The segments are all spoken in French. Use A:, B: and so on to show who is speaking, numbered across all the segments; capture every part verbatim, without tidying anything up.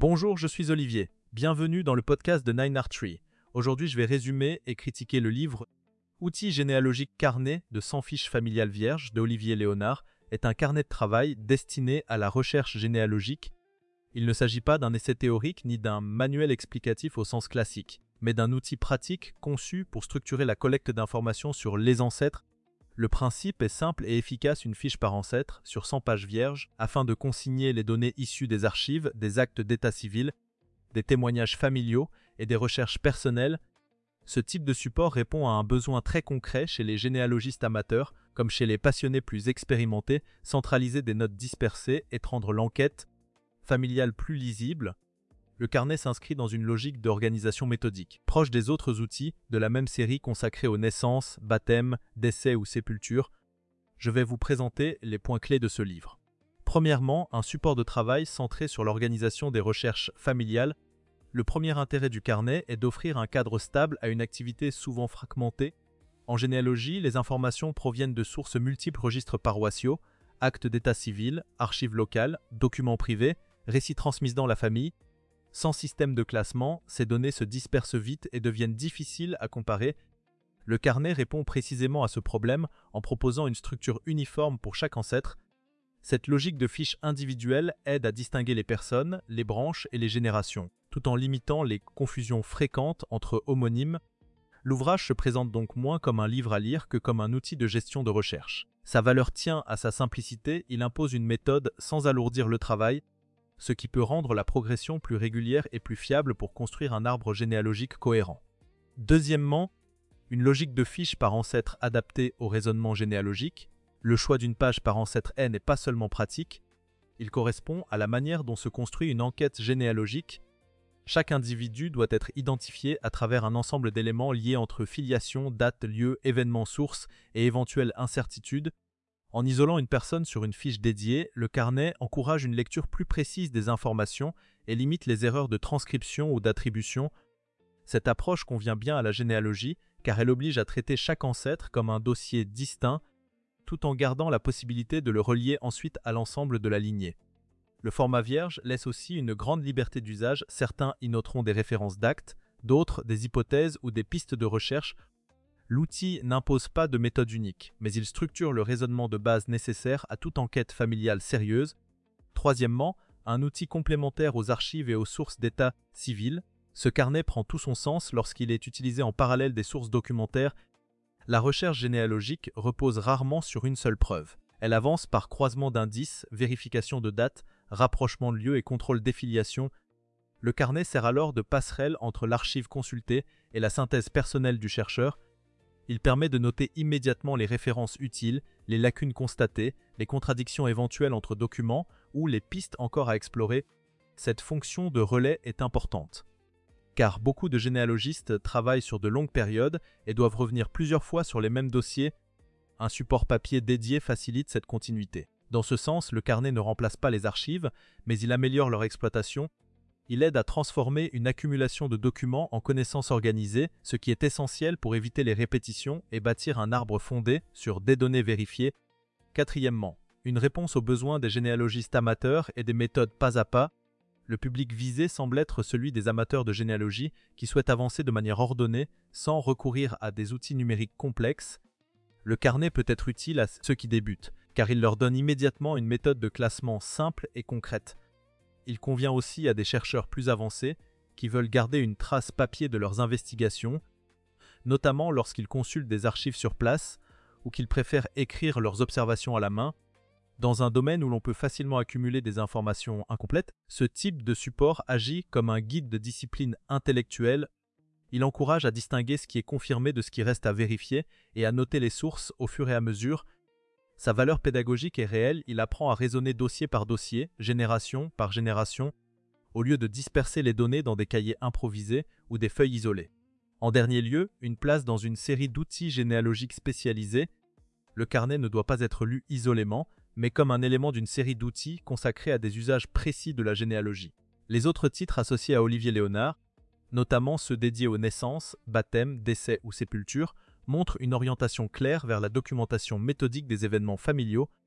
A: Bonjour, je suis Olivier. Bienvenue dans le podcast de Nine Archery. Aujourd'hui, je vais résumer et critiquer le livre Outils généalogiques carnet de cent fiches familiales vierges de Olivier Léonard est un carnet de travail destiné à la recherche généalogique. Il ne s'agit pas d'un essai théorique ni d'un manuel explicatif au sens classique, mais d'un outil pratique conçu pour structurer la collecte d'informations sur les ancêtres. Le principe est simple et efficace, une fiche par ancêtre sur cent pages vierges afin de consigner les données issues des archives, des actes d'état civil, des témoignages familiaux et des recherches personnelles. Ce type de support répond à un besoin très concret chez les généalogistes amateurs comme chez les passionnés plus expérimentés, centraliser des notes dispersées et rendre l'enquête familiale plus lisible. Le carnet s'inscrit dans une logique d'organisation méthodique, proche des autres outils de la même série consacrés aux naissances, baptêmes, décès ou sépultures. Je vais vous présenter les points clés de ce livre. Premièrement, un support de travail centré sur l'organisation des recherches familiales. Le premier intérêt du carnet est d'offrir un cadre stable à une activité souvent fragmentée. En généalogie, les informations proviennent de sources multiples, registres paroissiaux, actes d'état civil, archives locales, documents privés, récits transmis dans la famille. Sans système de classement, ces données se dispersent vite et deviennent difficiles à comparer. Le carnet répond précisément à ce problème en proposant une structure uniforme pour chaque ancêtre. Cette logique de fiches individuelles aide à distinguer les personnes, les branches et les générations, tout en limitant les confusions fréquentes entre homonymes. L'ouvrage se présente donc moins comme un livre à lire que comme un outil de gestion de recherche. Sa valeur tient à sa simplicité, il impose une méthode sans alourdir le travail, ce qui peut rendre la progression plus régulière et plus fiable pour construire un arbre généalogique cohérent. Deuxièmement, une logique de fiches par ancêtre adaptée au raisonnement généalogique. Le choix d'une page par ancêtre N n'est pas seulement pratique, il correspond à la manière dont se construit une enquête généalogique. Chaque individu doit être identifié à travers un ensemble d'éléments liés entre filiation, date, lieu, événement, source et éventuelles incertitudes. En isolant une personne sur une fiche dédiée, le carnet encourage une lecture plus précise des informations et limite les erreurs de transcription ou d'attribution. Cette approche convient bien à la généalogie car elle oblige à traiter chaque ancêtre comme un dossier distinct tout en gardant la possibilité de le relier ensuite à l'ensemble de la lignée. Le format vierge laisse aussi une grande liberté d'usage, certains y noteront des références d'actes, d'autres des hypothèses ou des pistes de recherche. L'outil n'impose pas de méthode unique, mais il structure le raisonnement de base nécessaire à toute enquête familiale sérieuse. Troisièmement, un outil complémentaire aux archives et aux sources d'état civil. Ce carnet prend tout son sens lorsqu'il est utilisé en parallèle des sources documentaires. La recherche généalogique repose rarement sur une seule preuve. Elle avance par croisement d'indices, vérification de dates, rapprochement de lieux et contrôle d'affiliation. Le carnet sert alors de passerelle entre l'archive consultée et la synthèse personnelle du chercheur. Il permet de noter immédiatement les références utiles, les lacunes constatées, les contradictions éventuelles entre documents ou les pistes encore à explorer. Cette fonction de relais est importante, car beaucoup de généalogistes travaillent sur de longues périodes et doivent revenir plusieurs fois sur les mêmes dossiers. Un support papier dédié facilite cette continuité. Dans ce sens, le carnet ne remplace pas les archives, mais il améliore leur exploitation. Il aide à transformer une accumulation de documents en connaissances organisées, ce qui est essentiel pour éviter les répétitions et bâtir un arbre fondé sur des données vérifiées. Quatrièmement, une réponse aux besoins des généalogistes amateurs et des méthodes pas à pas. Le public visé semble être celui des amateurs de généalogie qui souhaitent avancer de manière ordonnée sans recourir à des outils numériques complexes. Le carnet peut être utile à ceux qui débutent, car il leur donne immédiatement une méthode de classement simple et concrète. Il convient aussi à des chercheurs plus avancés qui veulent garder une trace papier de leurs investigations, notamment lorsqu'ils consultent des archives sur place ou qu'ils préfèrent écrire leurs observations à la main. Dans un domaine où l'on peut facilement accumuler des informations incomplètes, ce type de support agit comme un guide de discipline intellectuelle. Il encourage à distinguer ce qui est confirmé de ce qui reste à vérifier et à noter les sources au fur et à mesure. Sa valeur pédagogique est réelle, il apprend à raisonner dossier par dossier, génération par génération, au lieu de disperser les données dans des cahiers improvisés ou des feuilles isolées. En dernier lieu, une place dans une série d'outils généalogiques spécialisés. Le carnet ne doit pas être lu isolément, mais comme un élément d'une série d'outils consacrés à des usages précis de la généalogie. Les autres titres associés à Olivier Léonard, notamment ceux dédiés aux naissances, baptêmes, décès ou sépultures, montrent une orientation claire vers la documentation méthodique des événements familiaux.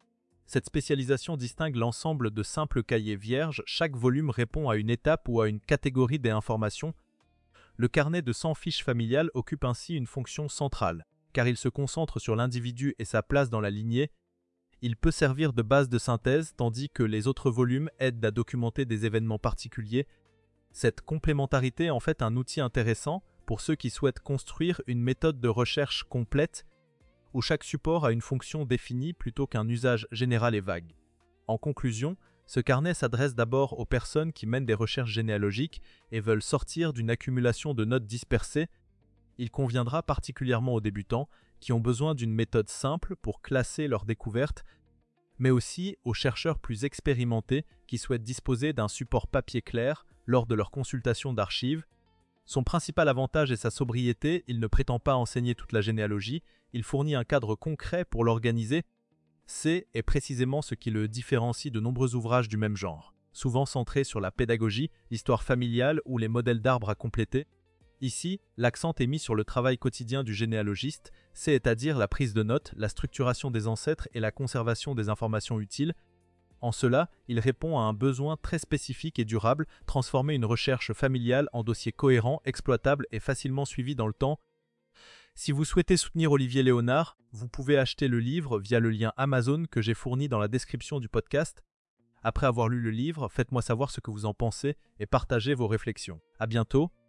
A: Cette spécialisation distingue l'ensemble de simples cahiers vierges. Chaque volume répond à une étape ou à une catégorie des informations. Le carnet de cent fiches familiales occupe ainsi une fonction centrale, car il se concentre sur l'individu et sa place dans la lignée. Il peut servir de base de synthèse, tandis que les autres volumes aident à documenter des événements particuliers. Cette complémentarité est en fait un outil intéressant pour ceux qui souhaitent construire une méthode de recherche complète où chaque support a une fonction définie plutôt qu'un usage général et vague. En conclusion, ce carnet s'adresse d'abord aux personnes qui mènent des recherches généalogiques et veulent sortir d'une accumulation de notes dispersées. Il conviendra particulièrement aux débutants qui ont besoin d'une méthode simple pour classer leurs découvertes, mais aussi aux chercheurs plus expérimentés qui souhaitent disposer d'un support papier clair lors de leur consultation d'archives. Son principal avantage est sa sobriété. Il ne prétend pas enseigner toute la généalogie, il fournit un cadre concret pour l'organiser. C'est est précisément ce qui le différencie de nombreux ouvrages du même genre, souvent centrés sur la pédagogie, l'histoire familiale ou les modèles d'arbres à compléter. Ici, l'accent est mis sur le travail quotidien du généalogiste, c'est-à-dire la prise de notes, la structuration des ancêtres et la conservation des informations utiles. En cela, il répond à un besoin très spécifique et durable, transformer une recherche familiale en dossier cohérent, exploitable et facilement suivi dans le temps. Si vous souhaitez soutenir Olivier Léonard, vous pouvez acheter le livre via le lien Amazon que j'ai fourni dans la description du podcast. Après avoir lu le livre, faites-moi savoir ce que vous en pensez et partagez vos réflexions. À bientôt.